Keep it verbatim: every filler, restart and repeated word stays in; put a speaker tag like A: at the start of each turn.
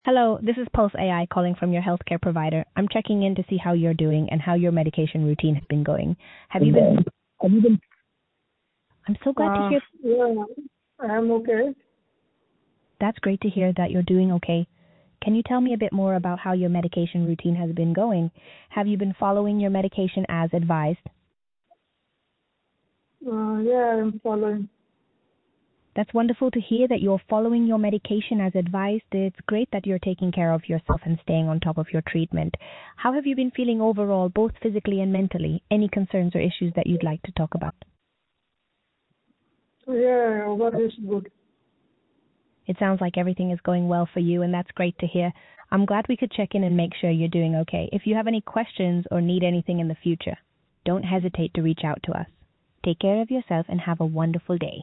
A: Hello, this is Pulse A I calling from your healthcare provider. I'm checking in to see how you're doing and how your medication routine has been going. Have you been?
B: Have you been?
A: I'm so glad to
B: Uh,
A: hear.
B: yeah, I'm okay.
A: That's great to hear that you're doing okay. Can you tell me a bit more about how your medication routine has been going? Have you been following your medication as advised?
B: Uh, yeah, I'm following.
A: That's wonderful to hear that you're following your medication as advised. It's great that you're taking care of yourself and staying on top of your treatment. How have you been feeling overall, both physically and mentally? Any concerns or issues that you'd like to talk about?
B: Yeah, over is good.
A: It sounds like everything is going well for you, and that's great to hear. I'm glad we could check in and make sure you're doing okay. If you have any questions or need anything in the future, don't hesitate to reach out to us. Take care of yourself and have a wonderful day.